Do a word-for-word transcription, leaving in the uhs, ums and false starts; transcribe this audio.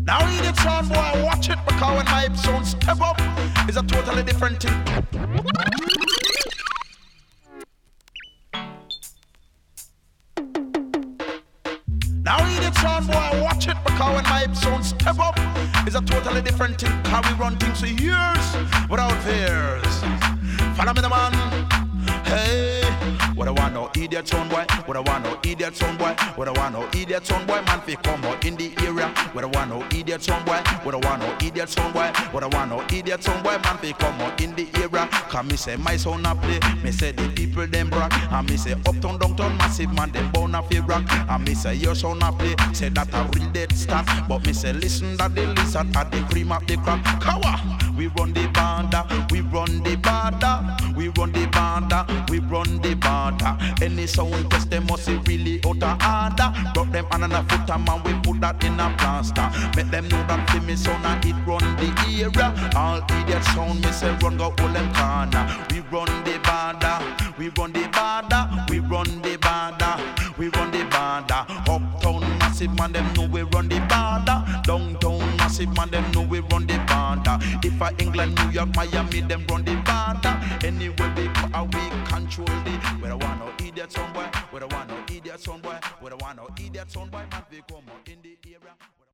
Now hear it sound boy, watch it, because when my sound step up, it's a totally different thing. Now hear it sound boy, watch it, because when my sound step up, it's a totally different thing. How we run things for years without fears. Follow me the man. Hey, what I want no idiot sound boy, what I want no idiot sound boy, what I want no idiot sound boy, man fi come out in the area. What I want no idiot sound boy, what I want no idiot sound boy, what I want no idiot sound boy, man fi come out in the area. Cause me say my sound a play, me say the people them rock, and me say uptown downtown massive man them bound a fi rock, and me say your sound a play, say that a real dead start, but me say listen that the lizard at the cream of the crop. Kawa, we run the banda, we run the banda, we run the banda. We run the border. Any sound test them must be really out of order. Brought them on a foot and man we put that in a plaster. Make them know that the me sound and it run the area. All idiot sound me say run go all them corner. We run the border. We run the border. We run the border. We run the border. Uptown massive man them know we run the border. Downtown massive man them know we run the border. If I England, New York, Miami them run the border. Anywhere we go, we control the. Where I want no idiot son boy, where I want no idiot son boy, where I want no idiot son boy, man, we come out in the area.